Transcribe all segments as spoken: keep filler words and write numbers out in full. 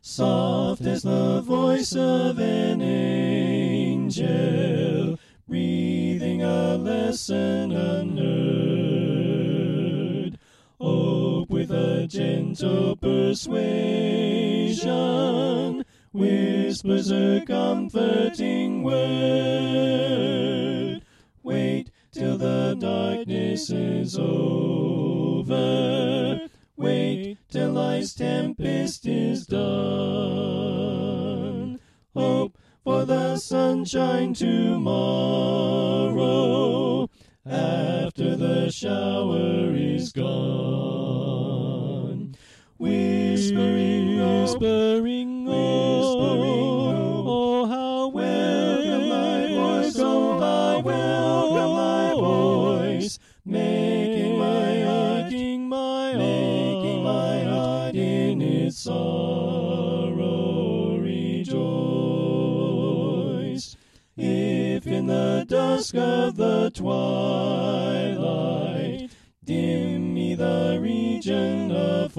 soft as the voice of an angel, breathing a lesson unheard. Hope with a gentle persuasion whispers a comforting word. Wait till the darkness is over. Wait till life's tempest is done. Hope for the sunshine tomorrow, after the shower is gone. Whispering, whispering, whispering, oh, how welcome thy voice, oh, how welcome thy voice, making my heart, making my heart, making my heart in its sorrow rejoice. If in the dusk of the twilight dim me the region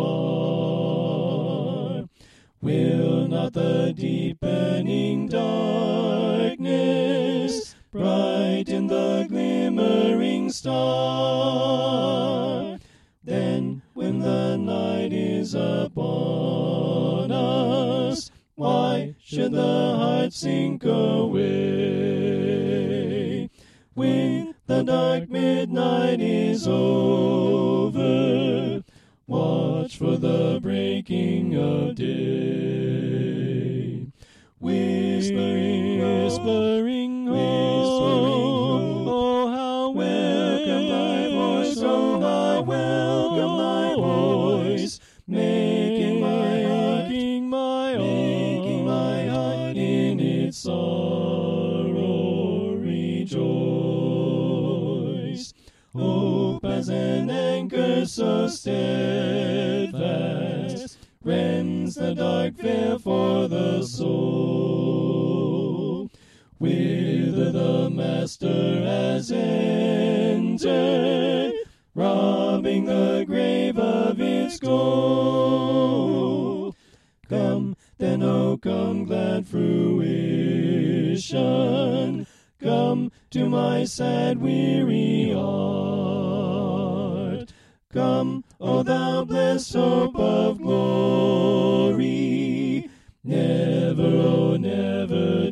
afar, will not the deepening darkness brighten the glimmering star? Then when the night is upon us, why should the heart sink away? When the dark midnight is over, watch for the breaking of day. Whispering, whispering, whispering, oh, how welcome thy voice, oh, how welcome thy voice, making my heart, making my heart, making my heart in its sorrow rejoice. Hope as an anchor so steadfast rends the dark veil for the soul. Whither the Master has entered, robbing the grave of its gold. Come, then, O come, glad fruition, come to my sad, weary heart. Come, O thou blessed hope of glory, never, oh, never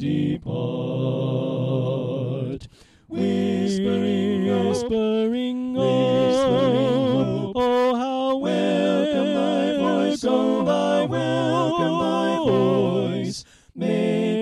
depart. Whispering, whispering, whispering, oh, how welcome thy voice, oh, how welcome thy voice, may